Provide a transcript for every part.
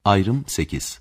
Ayrım 8.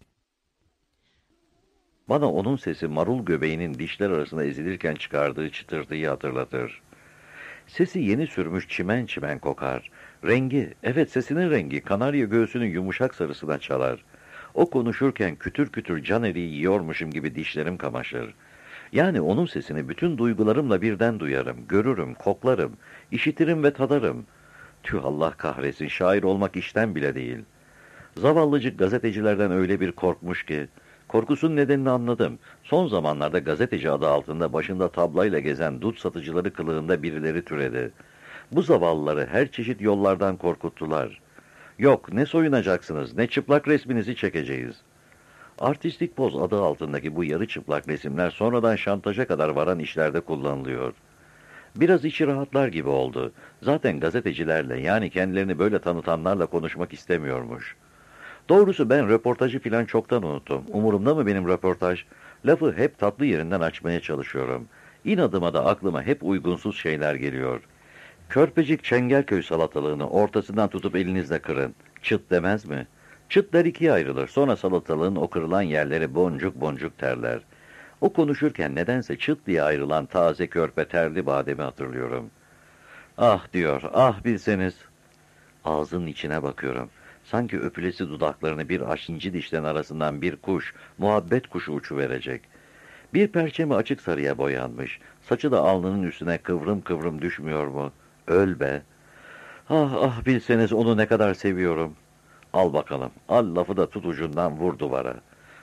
Bana onun sesi marul göbeğinin dişler arasında ezilirken çıkardığı çıtırtıyı hatırlatır. Sesi yeni sürmüş çimen çimen kokar. Rengi, evet sesinin rengi, kanarya göğsünün yumuşak sarısına çalar. O konuşurken kütür kütür can eriği yiyormuşum gibi dişlerim kamaşır. Yani onun sesini bütün duygularımla birden duyarım, görürüm, koklarım, işitirim ve tadarım. Tüh Allah kahretsin, şair olmak işten bile değil. Zavallıcık gazetecilerden öyle bir korkmuş ki, korkusunun nedenini anladım. Son zamanlarda gazeteci adı altında başında tablayla gezen dut satıcıları kılığında birileri türedi. Bu zavallıları her çeşit yollardan korkuttular. Yok, ne soyunacaksınız, ne çıplak resminizi çekeceğiz. Artistik poz adı altındaki bu yarı çıplak resimler sonradan şantaja kadar varan işlerde kullanılıyor. Biraz içi rahatlar gibi oldu. Zaten gazetecilerle, yani kendilerini böyle tanıtanlarla konuşmak istemiyormuş. Doğrusu ben röportajı filan çoktan unuttum. Umurumda mı benim röportaj? Lafı hep tatlı yerinden açmaya çalışıyorum. İnadıma da aklıma hep uygunsuz şeyler geliyor. Körpecik Çengelköy salatalığını ortasından tutup elinizle kırın. Çıt demez mi? Çıtlar ikiye ayrılır. Sonra salatalığın o kırılan yerleri boncuk boncuk terler. O konuşurken nedense çıt diye ayrılan taze körpe terli bademi hatırlıyorum. Ah diyor, ah bilseniz. Ağzının içine bakıyorum. Sanki öpülesi dudaklarını bir inci dişlerin arasından bir kuş, muhabbet kuşu uçuverecek. Bir perçemi açık sarıya boyanmış. Saçı da alnının üstüne kıvrım kıvrım düşmüyor mu? Öl be! Ah ah bilseniz onu ne kadar seviyorum. Al bakalım, al lafı da tut ucundan vur duvara.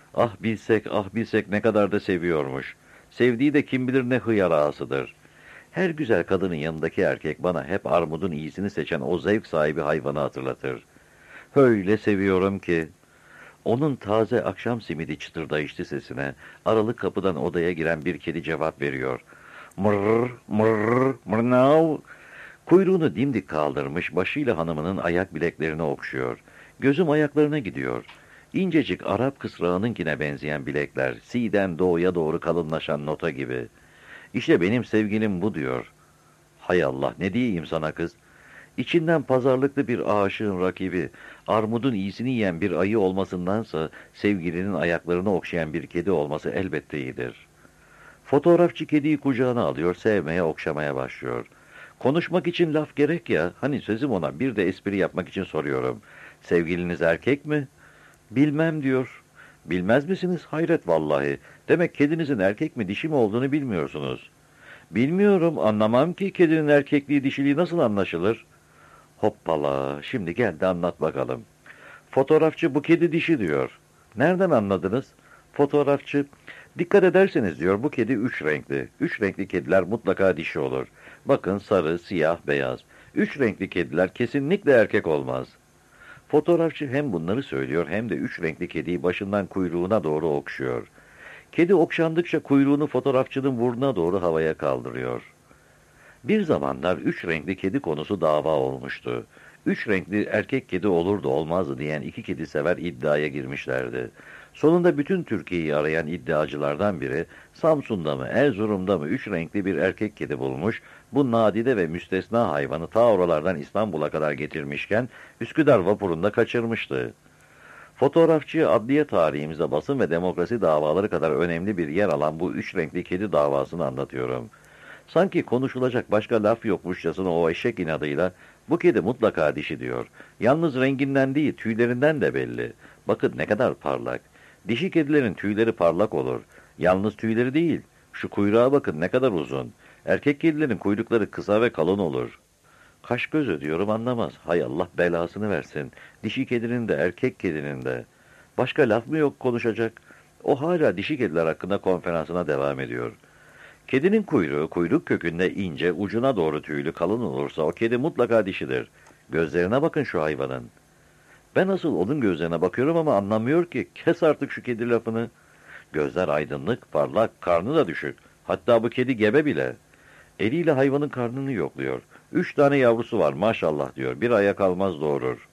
Ah bilsek ne kadar da seviyormuş. Sevdiği de kim bilir ne hıyar ağasıdır. Her güzel kadının yanındaki erkek bana hep armudun iyisini seçen o zevk sahibi hayvanı hatırlatır. Öyle seviyorum ki. Onun taze akşam simidi çıtırdayışlı sesine aralık kapıdan odaya giren bir kedi cevap veriyor. Mırr mırr mırnav. Kuyruğunu dimdik kaldırmış, başıyla hanımının ayak bileklerini okşuyor. Gözüm ayaklarına gidiyor. İncecik Arap kısrağınınkine benzeyen bilekler, siden doğuya doğru kalınlaşan nota gibi. İşte benim sevgilim bu diyor. Hay Allah, ne diyeyim sana kız? İçinden pazarlıklı bir aşığın rakibi, armudun iyisini yiyen bir ayı olmasındansa, sevgilinin ayaklarını okşayan bir kedi olması elbette iyidir. Fotoğrafçı kediyi kucağına alıyor, sevmeye, okşamaya başlıyor. Konuşmak için laf gerek ya, hani sözüm ona, bir de espri yapmak için soruyorum. Sevgiliniz erkek mi? Bilmem diyor. Bilmez misiniz? Hayret vallahi. Demek kedinizin erkek mi dişi mi olduğunu bilmiyorsunuz. Bilmiyorum, anlamam ki kedinin erkekliği dişiliği nasıl anlaşılır? Hoppala, şimdi gel de anlat bakalım. Fotoğrafçı bu kedi dişi diyor. Nereden anladınız? Fotoğrafçı, dikkat ederseniz diyor bu kedi üç renkli. Üç renkli kediler mutlaka dişi olur. Bakın sarı, siyah, beyaz. Üç renkli kediler kesinlikle erkek olmaz. Fotoğrafçı hem bunları söylüyor hem de üç renkli kediyi başından kuyruğuna doğru okşuyor. Kedi okşandıkça kuyruğunu fotoğrafçının burnuna doğru havaya kaldırıyor. Bir zamanlar üç renkli kedi konusu dava olmuştu. Üç renkli erkek kedi olurdu olmazdı diyen iki kedi sever iddiaya girmişlerdi. Sonunda bütün Türkiye'yi arayan iddiacılardan biri Samsun'da mı Erzurum'da mı üç renkli bir erkek kedi bulmuş, bu nadide ve müstesna hayvanı ta oralardan İstanbul'a kadar getirmişken Üsküdar vapurunda kaçırmıştı. Fotoğrafçı adliye tarihimizde basın ve demokrasi davaları kadar önemli bir yer alan bu üç renkli kedi davasını anlatıyorum. Sanki konuşulacak başka laf yokmuşçasına o eşek inadıyla bu kedi mutlaka dişi diyor. Yalnız renginden değil tüylerinden de belli. Bakın ne kadar parlak. Dişi kedilerin tüyleri parlak olur. Yalnız tüyleri değil. Şu kuyruğa bakın ne kadar uzun. Erkek kedilerin kuyrukları kısa ve kalın olur. Kaş göz ödüyorum anlamaz. Hay Allah belasını versin. Dişi kedinin de erkek kedinin de. Başka laf mı yok konuşacak? O hala dişi kediler hakkında konferansına devam ediyor. Kedinin kuyruğu, kuyruk kökünde ince, ucuna doğru tüylü kalın olursa o kedi mutlaka dişidir. Gözlerine bakın şu hayvanın. Ben asıl onun gözlerine bakıyorum ama anlamıyor ki. Kes artık şu kedi lafını. Gözler aydınlık, parlak, karnı da düşük. Hatta bu kedi gebe bile. Eliyle hayvanın karnını yokluyor. 3 tane yavrusu var maşallah diyor. Bir aya kalmaz doğurur.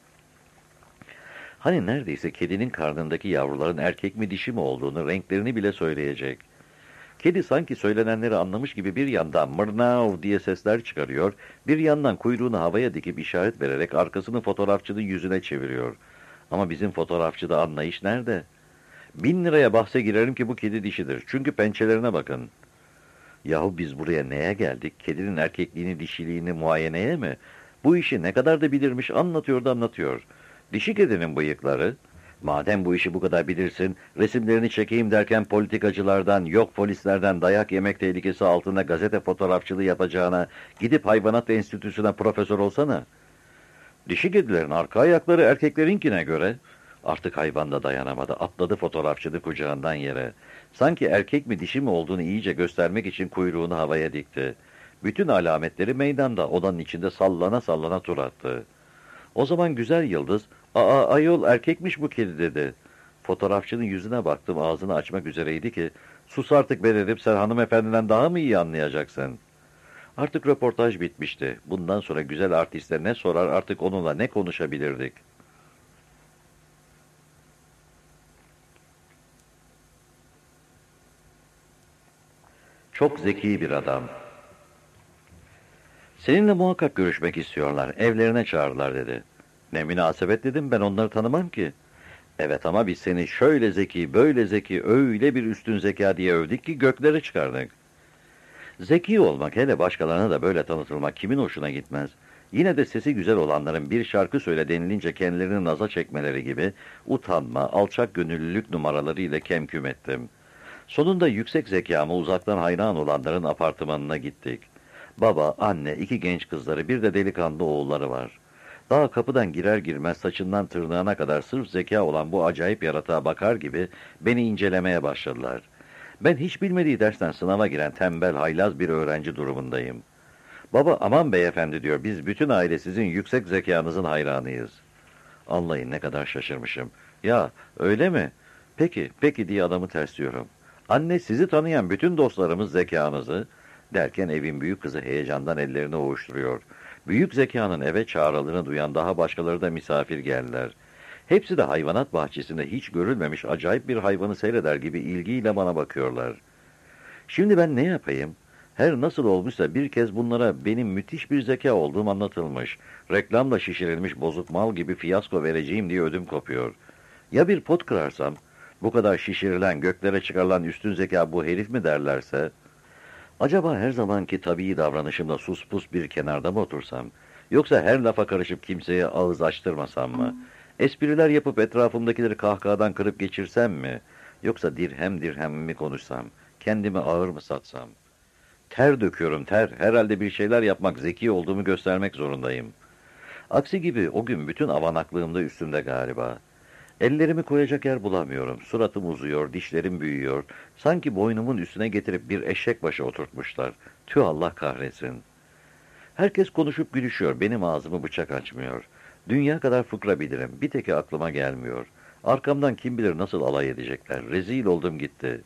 Hani neredeyse kedinin karnındaki yavruların erkek mi dişi mi olduğunu, renklerini bile söyleyecek. Kedi sanki söylenenleri anlamış gibi bir yandan mırnav diye sesler çıkarıyor, bir yandan kuyruğunu havaya dikip işaret vererek arkasını fotoğrafçının yüzüne çeviriyor. Ama bizim fotoğrafçıda anlayış nerede? 1.000 liraya bahse girerim ki bu kedi dişidir. Çünkü pençelerine bakın. Yahu biz buraya neye geldik? Kedinin erkekliğini, dişiliğini muayeneye mi? Bu işi ne kadar da bilirmiş anlatıyor da anlatıyor. Dişi kedinin bıyıkları. Madem bu işi bu kadar bilirsin, resimlerini çekeyim derken politikacılardan, yok polislerden dayak yemek tehlikesi altında gazete fotoğrafçılığı yapacağına gidip hayvanat enstitüsüne profesör olsana. Dişi kedilerin arka ayakları erkeklerinkine göre artık hayvan da dayanamadı. Atladı fotoğrafçılığı kucağından yere. Sanki erkek mi dişi mi olduğunu iyice göstermek için kuyruğunu havaya dikti. Bütün alametleri meydanda, odanın içinde sallana sallana tur attı. O zaman güzel yıldız, "Aa ayol erkekmiş bu kedi," dedi. Fotoğrafçının yüzüne baktım, ağzını açmak üzereydi ki, "Sus artık be," dedim, "sen hanımefendiden daha mı iyi anlayacaksın?" Artık röportaj bitmişti. Bundan sonra güzel artiste ne sorar, artık onunla ne konuşabilirdik? Çok zeki bir adam. "Seninle muhakkak görüşmek istiyorlar. Evlerine çağırdılar," dedi. "Ne münasebet," dedim, "ben onları tanımam ki." "Evet ama biz seni şöyle zeki, böyle zeki, öyle bir üstün zeka diye övdük ki göklere çıkardık." Zeki olmak, hele başkalarına da böyle tanıtılmak kimin hoşuna gitmez? Yine de sesi güzel olanların bir şarkı söyle denilince kendilerini naza çekmeleri gibi utanma, alçak gönüllülük numaraları ile kemküm ettim. Sonunda yüksek zekama uzaktan hayran olanların apartmanına gittik. Baba, anne, 2 genç kızları, bir de delikanlı oğulları var. Daha kapıdan girer girmez saçından tırnağına kadar sırf zeka olan bu acayip yaratığa bakar gibi beni incelemeye başladılar. Ben hiç bilmediği dersten sınava giren tembel, haylaz bir öğrenci durumundayım. "Baba, aman beyefendi," diyor, "biz bütün aile sizin yüksek zekanızın hayranıyız." Anlayın ne kadar şaşırmışım. "Ya, öyle mi? Peki, peki," diye adamı tersliyorum. "Anne, sizi tanıyan bütün dostlarımız zekanızı," derken evin büyük kızı heyecandan ellerini ovuşturuyor. Büyük zekanın eve çağrıldığını duyan daha başkaları da misafir geldiler. Hepsi de hayvanat bahçesinde hiç görülmemiş acayip bir hayvanı seyreder gibi ilgiyle bana bakıyorlar. Şimdi ben ne yapayım? Her nasıl olmuşsa bir kez bunlara benim müthiş bir zeka olduğum anlatılmış. Reklamla şişirilmiş bozuk mal gibi fiyasko vereceğim diye ödüm kopuyor. Ya bir pot kırarsam, bu kadar şişirilen, göklere çıkarılan üstün zeka bu herif mi derlerse? Acaba her zamanki tabii davranışımla sus pus bir kenarda mı otursam? Yoksa her lafa karışıp kimseye ağız açtırmasam mı? Espriler yapıp etrafımdakileri kahkahadan kırıp geçirsem mi? Yoksa dirhem dirhem mi konuşsam? Kendimi ağır mı satsam? Ter döküyorum ter. Herhalde bir şeyler yapmak, zeki olduğumu göstermek zorundayım. Aksi gibi o gün bütün avanaklığım da üstümde galiba. Ellerimi koyacak yer bulamıyorum. Suratım uzuyor, dişlerim büyüyor. Sanki boynumun üstüne getirip bir eşek başı oturtmuşlar. Tüh, Allah kahretsin. Herkes konuşup gülüşüyor. Benim ağzımı bıçak açmıyor. Dünya kadar fıkra bilirim. Bir teki aklıma gelmiyor. Arkamdan kim bilir nasıl alay edecekler. Rezil oldum gitti.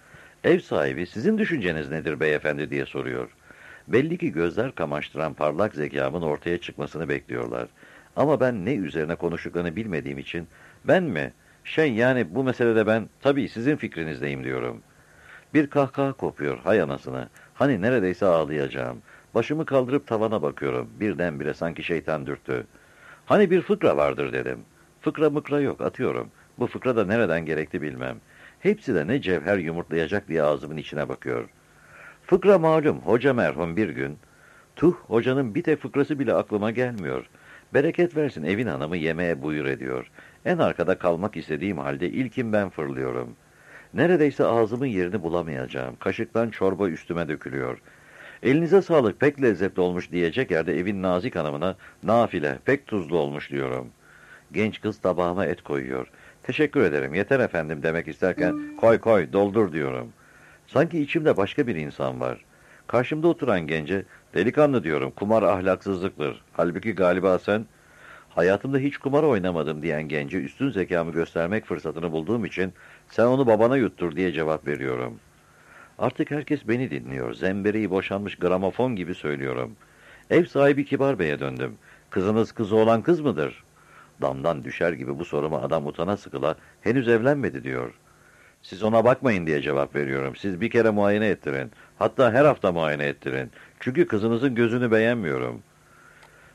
Ev sahibi, "Sizin düşünceniz nedir beyefendi?" diye soruyor. Belli ki gözler kamaştıran parlak zekamın ortaya çıkmasını bekliyorlar. Ama ben ne üzerine konuştuklarını bilmediğim için, "Ben mi? Yani bu meselede ben tabii sizin fikrinizdeyim," diyorum. Bir kahkaha kopuyor, hay anasını. Hani neredeyse ağlayacağım. Başımı kaldırıp tavana bakıyorum. Birdenbire sanki şeytan dürttü. "Hani bir fıkra vardır," dedim. Fıkra mıkra yok, atıyorum. Bu fıkra da nereden gerekti bilmem. Hepsi de ne cevher yumurtlayacak diye ağzımın içine bakıyor. Fıkra malum, hoca merhum bir gün, "Tuh, hocanın bir tek fıkrası bile aklıma gelmiyor. Bereket versin, evin hanımı yemeğe buyur ediyor. En arkada kalmak istediğim halde ilkin ben fırlıyorum. Neredeyse ağzımın yerini bulamayacağım. Kaşıktan çorba üstüme dökülüyor. Elinize sağlık, pek lezzetli olmuş diyecek yerde evin nazik hanımına, "Nafile, pek tuzlu olmuş," diyorum. Genç kız tabağıma et koyuyor. "Teşekkür ederim, yeter efendim," demek isterken, "Koy koy, doldur," diyorum. Sanki içimde başka bir insan var. Karşımda oturan gence, "Delikanlı," diyorum, "kumar ahlaksızlıktır. Halbuki galiba sen..." Hayatımda hiç kumar oynamadım diyen gence üstün zekamı göstermek fırsatını bulduğum için, "Sen onu babana yuttur," diye cevap veriyorum. Artık herkes beni dinliyor. Zembereği boşanmış gramofon gibi söylüyorum. Ev sahibi kibar beye döndüm. "Kızınız kızı olan kız mıdır?" Damdan düşer gibi bu soruma adam utana sıkıla, "Henüz evlenmedi," diyor. "Siz ona bakmayın," diye cevap veriyorum. "Siz bir kere muayene ettirin. Hatta her hafta muayene ettirin. Çünkü kızınızın gözünü beğenmiyorum."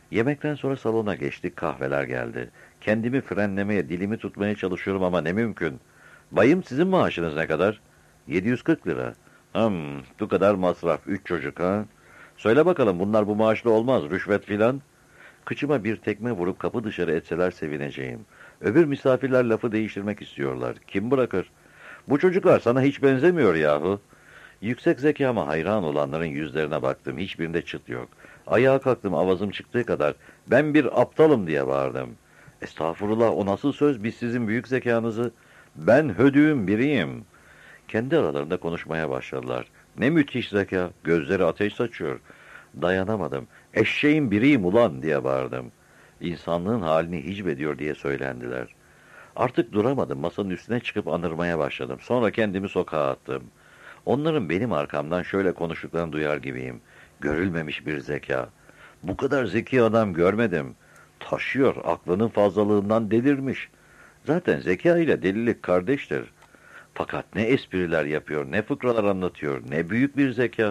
Yemekten sonra salona geçtik, kahveler geldi. Kendimi frenlemeye, dilimi tutmaya çalışıyorum ama ne mümkün. Bayım, sizin maaşınız ne kadar? 740 lira. Bu kadar masraf, 3 çocuk ha? Söyle bakalım, bunlar bu maaşla olmaz, rüşvet filan. Kıçıma bir tekme vurup kapı dışarı etseler sevineceğim. Öbür misafirler lafı değiştirmek istiyorlar. Kim bırakır? Bu çocuklar sana hiç benzemiyor yahu. Yüksek zekama hayran olanların yüzlerine baktım. Hiçbirinde çıt yok. Ayağa kalktım, avazım çıktığı kadar. Ben bir aptalım diye bağırdım. Estağfurullah, o nasıl söz? Biz sizin büyük zekanızı... Ben hödüğün biriyim. Kendi aralarında konuşmaya başladılar. Ne müthiş zeka. Gözleri ateş saçıyor. Dayanamadım. Eşeğin biriyim ulan diye bağırdım. İnsanlığın halini hicvediyor diye söylendiler. Artık duramadım. Masanın üstüne çıkıp anırmaya başladım. Sonra kendimi sokağa attım. Onların benim arkamdan şöyle konuştuklarını duyar gibiyim. Görülmemiş bir zeka. Bu kadar zeki adam görmedim. Taşıyor, aklının fazlalığından delirmiş. Zaten zeka ile delilik kardeştir. Fakat ne espriler yapıyor, ne fıkralar anlatıyor, ne büyük bir zeka.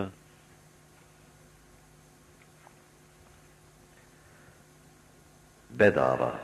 Bedava.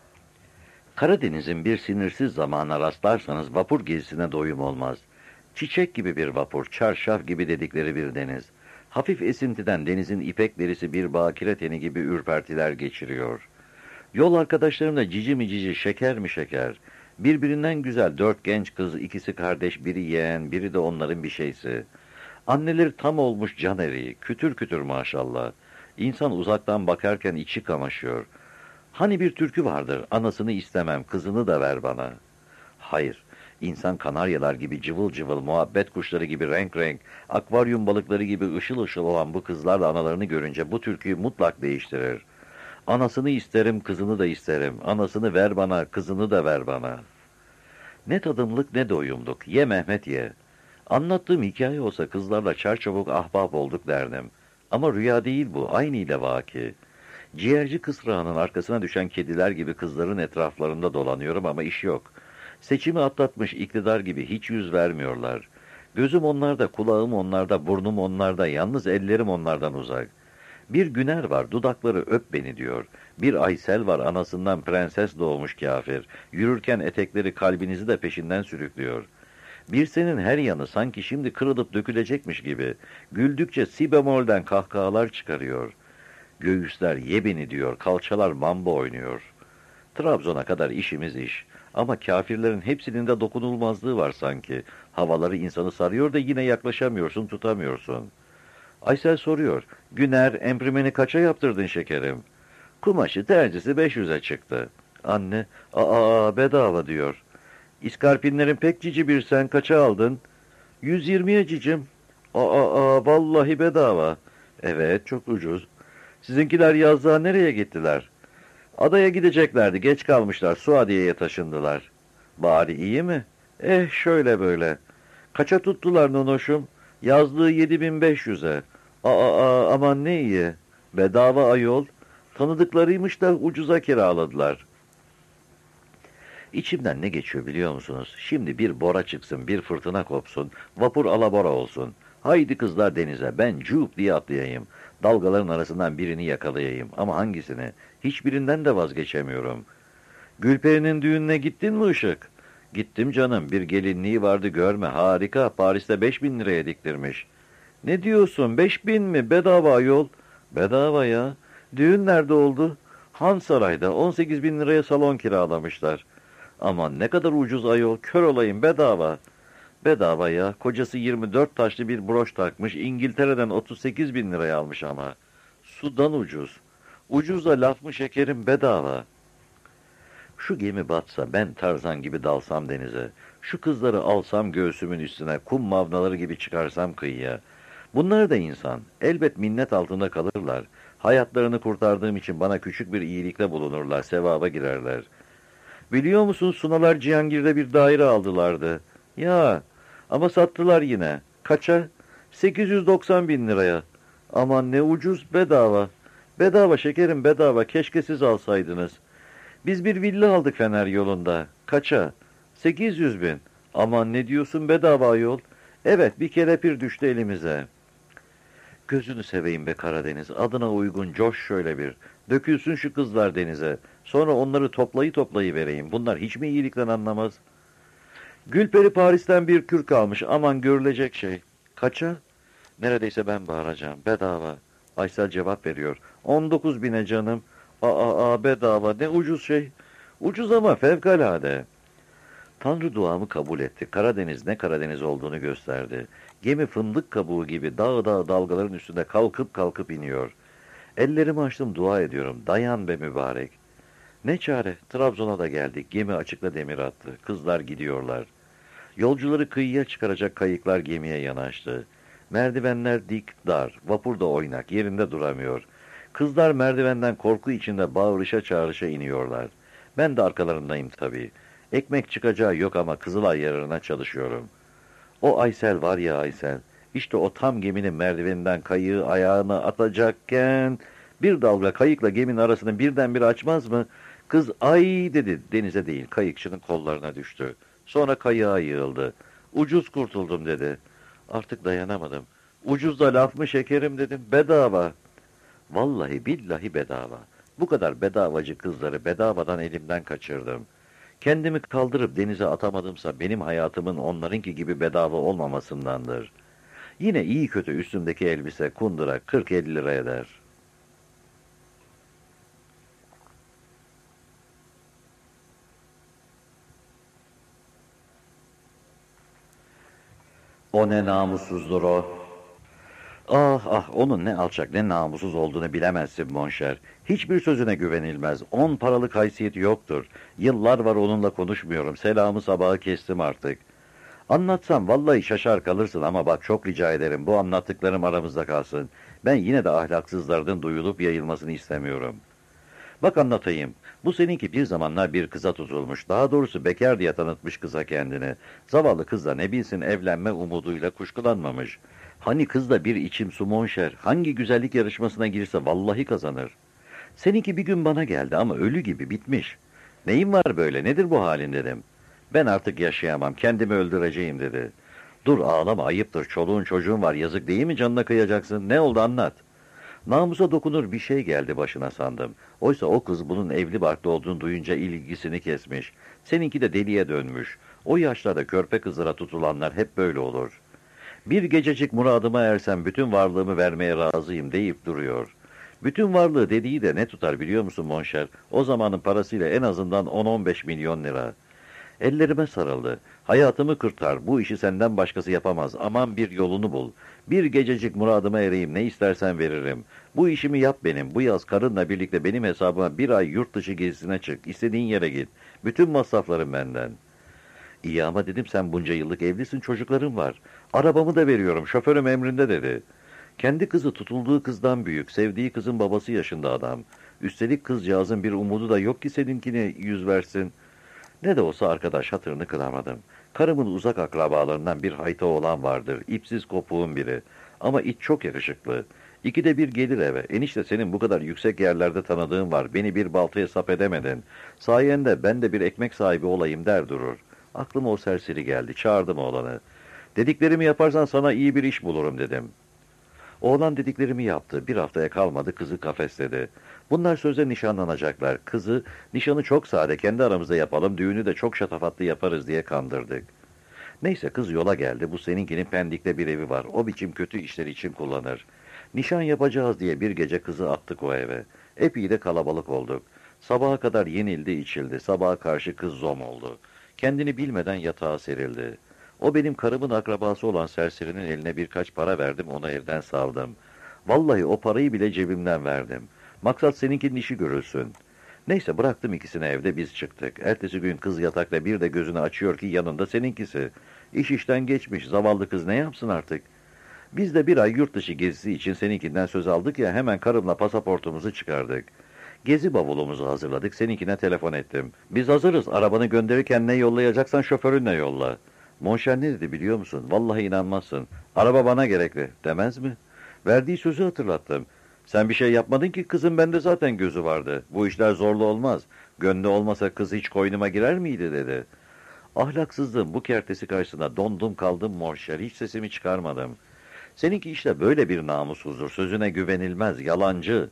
Karadeniz'in bir sinirsiz zamana rastlarsanız vapur gezisine doyum olmaz. Çiçek gibi bir vapur, çarşaf gibi dedikleri bir deniz. Hafif esintiden denizin ipek derisi bir bakire teni gibi ürpertiler geçiriyor. Yol arkadaşlarım da cici mi cici, şeker mi şeker. Birbirinden güzel 4 genç kız, ikisi kardeş, biri yeğen, biri de onların bir şeysi. Anneleri tam olmuş can eriği, kütür kütür maşallah. İnsan uzaktan bakarken içi kamaşıyor. Hani bir türkü vardır, anasını istemem, kızını da ver bana. Hayır, insan kanaryalar gibi cıvıl cıvıl, muhabbet kuşları gibi renk renk, akvaryum balıkları gibi ışıl ışıl olan bu kızlarla analarını görünce bu türküyü mutlak değiştirir. Anasını isterim, kızını da isterim. Anasını ver bana, kızını da ver bana. Ne tadımlık ne doyumluk. Ye Mehmet ye. Anlattığım hikaye olsa kızlarla çarçabuk ahbap olduk derdim. Ama rüya değil bu, aynıyla vaki. Ciğerci kısrağının arkasına düşen kediler gibi kızların etraflarında dolanıyorum ama iş yok. Seçimi atlatmış iktidar gibi hiç yüz vermiyorlar. Gözüm onlarda, kulağım onlarda, burnum onlarda, yalnız ellerim onlardan uzak. Bir Güner var, dudakları öp beni diyor. Bir Aysel var, anasından prenses doğmuş kafir. Yürürken etekleri kalbinizi de peşinden sürüklüyor. Bir senin her yanı sanki şimdi kırılıp dökülecekmiş gibi. Güldükçe si bemolden kahkahalar çıkarıyor. Göğüsler ye beni diyor, kalçalar mamba oynuyor. Trabzon'a kadar işimiz iş. Ama kafirlerin hepsinin de dokunulmazlığı var sanki. Havaları insanı sarıyor da yine yaklaşamıyorsun, tutamıyorsun. Aysel soruyor. Güner, emprimeni kaça yaptırdın şekerim? Kumaşı tercisi 500'e çıktı. Anne, bedava diyor. İskarpinlerin pek cici bir, sen kaça aldın? 120'ye cicim. Vallahi bedava. Evet, çok ucuz. Sizinkiler yazlığa nereye gittiler? Adaya gideceklerdi, geç kalmışlar, Suadiye'ye taşındılar. Bari iyi mi? Şöyle böyle. Kaça tuttular nonoşum? Yazlığı 7500'e. Aman ne iyi. Bedava ayol. Tanıdıklarıymış da ucuza kiraladılar. İçimden ne geçiyor biliyor musunuz? Şimdi bir bora çıksın, bir fırtına kopsun, vapur alabora olsun. Haydi kızlar denize, ben cuup diye atlayayım. Dalgaların arasından birini yakalayayım. Ama hangisini? Hiçbirinden de vazgeçemiyorum. Gülperi'nin düğününe gittin mi Işık? Gittim canım, bir gelinliği vardı görme, harika, Paris'te 5000 liraya diktirmiş. Ne diyorsun, 5000 mi? Bedava ayol. Bedava ya. Düğün nerede oldu? Hansaray'da 18 bin liraya salon kiralamışlar. Aman ne kadar ucuz ayol, kör olayım, bedava. Bedava ya, kocası 24 taşlı bir broş takmış, İngiltere'den 38 bin liraya almış ama. Sudan ucuz. Ucuza laf mı şekerim, bedava. Şu gemi batsa, ben Tarzan gibi dalsam denize. Şu kızları alsam göğsümün üstüne, kum mavnaları gibi çıkarsam kıyıya. Bunlar da insan. Elbet minnet altında kalırlar. Hayatlarını kurtardığım için bana küçük bir iyilikte bulunurlar, sevaba girerler. Biliyor musun, Sunalar Cihangir'de bir daire aldılardı. Ya, ama sattılar yine. Kaça? 890 bin liraya. Aman ne ucuz, bedava. Bedava şekerim, bedava. Keşke siz alsaydınız. Biz bir villa aldık Fener yolunda. Kaça? 800 bin. Aman ne diyorsun, bedava yol. Evet, bir kelepir düştü elimize. Gözünü seveyim be Karadeniz, adına uygun coş şöyle bir. Dökülsün şu kızlar denize. Sonra onları toplayı vereyim. Bunlar hiç mi iyilikten anlamaz? Gülperi Paris'ten bir kürk almış. Aman görülecek şey. Kaça? Neredeyse ben bağıracağım. Bedava. Aysel cevap veriyor. 19 bine canım. Bedava. Ne ucuz şey. Ucuz ama fevkalade. Tanrı duamı kabul etti. Karadeniz ne Karadeniz olduğunu gösterdi. Gemi fındık kabuğu gibi dağ dalgaların üstünde kalkıp iniyor. Ellerimi açtım, dua ediyorum. Dayan be mübarek. Ne çare. Trabzon'a da geldik. Gemi açıkla demir attı. Kızlar gidiyorlar. Yolcuları kıyıya çıkaracak kayıklar gemiye yanaştı. Merdivenler dik, dar. Vapur da oynak. Yerinde duramıyor. Kızlar merdivenden korku içinde bağırışa çağrışa iniyorlar. Ben de arkalarındayım tabii. Ekmek çıkacağı yok ama Kızılay yararına çalışıyorum. O Aysel var ya Aysel. İşte o tam geminin merdiveninden kayığı ayağına atacakken bir dalga kayıkla geminin arasını birdenbire açmaz mı? Kız ay dedi, denize değil kayıkçının kollarına düştü. Sonra kayığa yığıldı. Ucuz kurtuldum dedi. Artık dayanamadım. Ucuz da laf mı şekerim dedim. Bedava. Vallahi billahi bedava. Bu kadar bedavacı kızları bedavadan elimden kaçırdım. Kendimi kaldırıp denize atamadımsa benim hayatımın onlarınki gibi bedava olmamasındandır. Yine iyi kötü üstümdeki elbise kundura 40-50 lira eder. O ne namussuzdur o. Onun ne alçak ne namussuz olduğunu bilemezsin Monşer. Hiçbir sözüne güvenilmez. 10 paralık haysiyeti yoktur. Yıllar var onunla konuşmuyorum. Selamı sabahı kestim artık. Anlatsam vallahi şaşar kalırsın ama bak çok rica ederim bu anlattıklarım aramızda kalsın. Ben yine de ahlaksızlardan duyulup yayılmasını istemiyorum. Bak anlatayım. Bu seninki bir zamanlar bir kıza tutulmuş. Daha doğrusu bekar diye tanıtmış kıza kendini. Zavallı kız da ne bilsin evlenme umuduyla kuşkulanmamış. Hani kız da bir içim su monşer. Hangi güzellik yarışmasına girse vallahi kazanır. Seninki bir gün bana geldi ama ölü gibi bitmiş. Neyin var böyle nedir bu halin dedim. Ben artık yaşayamam kendimi öldüreceğim dedi. Dur ağlama ayıptır çoluğun çocuğun var yazık değil mi canına kıyacaksın ne oldu anlat. Namusa dokunur bir şey geldi başına sandım. Oysa o kız bunun evli barklı olduğunu duyunca ilgisini kesmiş. Seninki de deliye dönmüş. O yaşlarda körpe kızlara tutulanlar hep böyle olur. Bir gececik muradıma ersem bütün varlığımı vermeye razıyım deyip duruyor. Bütün varlığı dediği de ne tutar biliyor musun Monşer? O zamanın parasıyla en azından 10-15 milyon lira. Ellerime sarıldı. Hayatımı kurtar. Bu işi senden başkası yapamaz. Aman bir yolunu bul. Bir gececik muradıma ereyim. Ne istersen veririm. Bu işimi yap benim. Bu yaz karınla birlikte benim hesabıma bir ay yurt dışı gezisine çık. İstediğin yere git. Bütün masraflarım benden. İyi ama dedim sen bunca yıllık evlisin çocukların var. Arabamı da veriyorum. Şoförüm emrinde dedi. Kendi kızı tutulduğu kızdan büyük. Sevdiği kızın babası yaşında adam. Üstelik kızcağızın bir umudu da yok ki seninkine yüz versin. Ne de olsa arkadaş hatırını kıramadım. Karımın uzak akrabalarından bir hayta oğlan vardır. İpsiz kopuğun biri. Ama it çok yakışıklı. İkide bir gelir eve. Enişte senin bu kadar yüksek yerlerde tanıdığın var. Beni bir baltaya sap edemedin. Sayende ben de bir ekmek sahibi olayım der durur. Aklıma o serseri geldi. Çağırdım oğlanı. Dediklerimi yaparsan sana iyi bir iş bulurum dedim. Oğlan dediklerimi yaptı. Bir haftaya kalmadı kızı kafesledi. Bunlar sözde nişanlanacaklar. Kızı nişanı çok sade kendi aramızda yapalım düğünü de çok şatafatlı yaparız diye kandırdık. Neyse kız yola geldi. Bu seninkinin Pendik'te bir evi var. O biçim kötü işler için kullanır. Nişan yapacağız diye bir gece kızı attık o eve. Epey de kalabalık olduk. Sabaha kadar yenildi içildi. Sabaha karşı kız zom oldu. Kendini bilmeden yatağa serildi. O benim karımın akrabası olan serserinin eline birkaç para verdim ona evden savdım. Vallahi o parayı bile cebimden verdim. Maksat seninkinin işi görülsün. Neyse bıraktım ikisini evde biz çıktık. Ertesi gün kız yatakta bir de gözünü açıyor ki yanında seninkisi. İş işten geçmiş zavallı kız ne yapsın artık? Biz de bir ay yurt dışı gezisi için seninkinden söz aldık ya hemen karımla pasaportumuzu çıkardık. Gezi bavulumuzu hazırladık seninkine telefon ettim. Biz hazırız arabanı gönderirken ne yollayacaksan şoförünle yolla. Monşer ne dedi biliyor musun? Vallahi inanmazsın. Araba bana gerekli demez mi? Verdiği sözü hatırlattım. Sen bir şey yapmadın ki kızın bende zaten gözü vardı. Bu işler zorlu olmaz. Gönlü olmasa kız hiç koynuma girer miydi dedi. Ahlaksızlığın bu kertesi karşısında dondum kaldım Monşer. Hiç sesimi çıkarmadım. Seninki işte böyle bir namussuzdur. Sözüne güvenilmez, yalancı.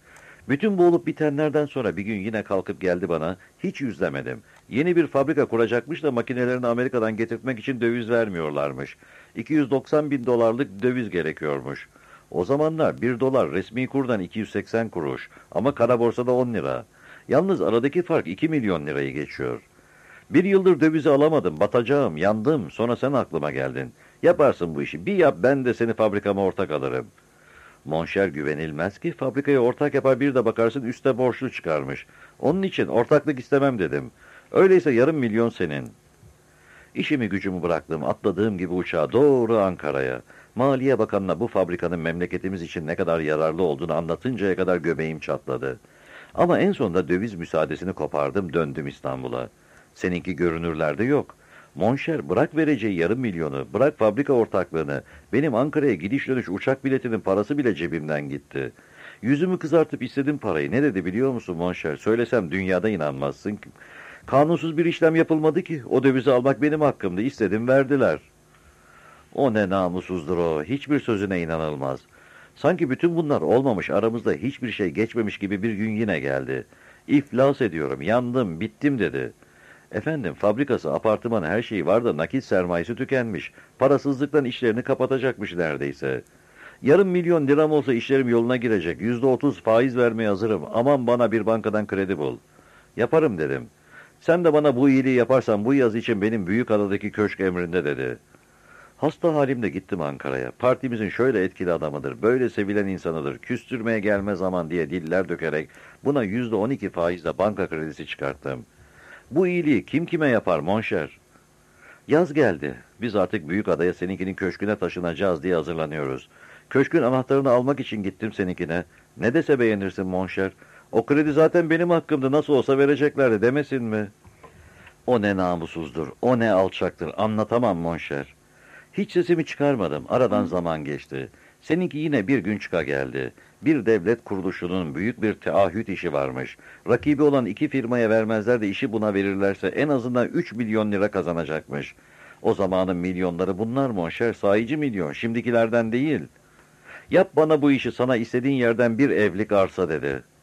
Bütün bu olup bitenlerden sonra bir gün yine kalkıp geldi bana, hiç yüzlemedim. Yeni bir fabrika kuracakmış da makinelerini Amerika'dan getirtmek için döviz vermiyorlarmış. 290 bin dolarlık döviz gerekiyormuş. O zamanlar 1 dolar resmi kurdan 280 kuruş ama kara borsada 10 lira. Yalnız aradaki fark 2 milyon lirayı geçiyor. Bir yıldır dövizi alamadım, batacağım, yandım. Sonra sen aklıma geldin. Yaparsın bu işi, bir yap, ben de seni fabrikama ortak alırım. Monşer güvenilmez ki, fabrikaya ortak yapar, bir de bakarsın üste borçlu çıkarmış. Onun için ortaklık istemem dedim. Öyleyse yarım milyon senin. İşimi gücümü bıraktım, atladığım gibi uçağa doğru Ankara'ya. Maliye Bakanı'na bu fabrikanın memleketimiz için ne kadar yararlı olduğunu anlatıncaya kadar göbeğim çatladı. Ama en sonunda döviz müsaadesini kopardım, döndüm İstanbul'a. Seninki görünürlerde yok. Monşer, bırak vereceği yarım milyonu, bırak fabrika ortaklığını. Benim Ankara'ya gidiş dönüş uçak biletinin parası bile cebimden gitti. Yüzümü kızartıp istedim parayı. Ne dedi biliyor musun Monşer? Söylesem dünyada inanmazsın. Kanunsuz bir işlem yapılmadı ki. O dövizi almak benim hakkımdı. İstedim, verdiler. O ne namussuzdur o. Hiçbir sözüne inanılmaz. Sanki bütün bunlar olmamış, aramızda hiçbir şey geçmemiş gibi bir gün yine geldi. İflas ediyorum, yandım, bittim dedi. Efendim, fabrikası, apartmanı, her şeyi var da nakit sermayesi tükenmiş. Parasızlıktan işlerini kapatacakmış neredeyse. Yarım milyon liram olsa işlerim yoluna girecek. %30 faiz vermeye hazırım. Aman bana bir bankadan kredi bul. Yaparım dedim. Sen de bana bu iyiliği yaparsan bu yaz için benim Büyükada'daki köşk emrinde dedi. Hasta halimde gittim Ankara'ya. Partimizin şöyle etkili adamıdır, böyle sevilen insanıdır, küstürmeye gelmez zaman diye diller dökerek buna %12 faizle banka kredisi çıkarttım. Bu iyiliği kim kime yapar Monşer? Yaz geldi. Biz artık Büyükada'ya, seninkinin köşküne taşınacağız diye hazırlanıyoruz. Köşkün anahtarını almak için gittim seninkine. Ne dese beğenirsin Monşer. O kredi zaten benim hakkımdı, nasıl olsa vereceklerdi demesin mi? O ne namussuzdur, o ne alçaktır, anlatamam Monşer. Hiç sesimi çıkarmadım. Aradan zaman geçti. Seninki yine bir gün çıka geldi. Bir devlet kuruluşunun büyük bir taahhüt işi varmış. Rakibi olan 2 firmaya vermezler de işi buna verirlerse en azından 3 milyon lira kazanacakmış. O zamanın milyonları bunlar Monşer, sahici milyon, şimdikilerden değil. Yap bana bu işi, sana istediğin yerden bir evlik arsa dedi.